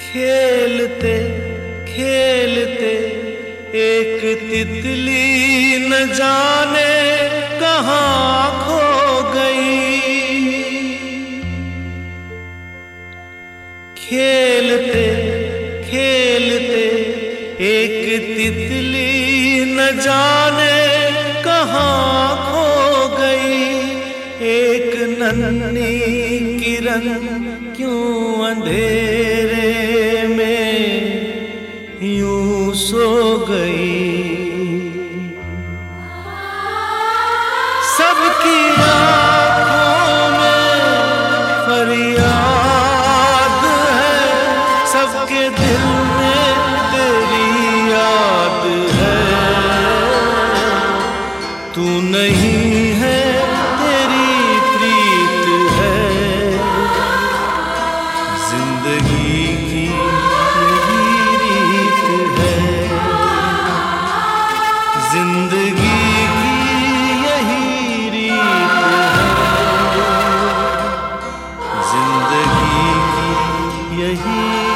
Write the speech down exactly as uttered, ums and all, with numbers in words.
खेलते खेलते एक तितली न जाने कहाँ खो गई। खेलते खेलते एक तितली न जाने कहाँ खो गई। एक नन्ही किरण क्यों अंधेरे में यूं सो गई। सबकी आँखों में फरियाद है, सबके दिल में तेरी याद है। तू नहीं है तेरी प्रीत है, जिंदगी की यही रीत है। जिंदगी की यही रीत है, जिंदगी की यही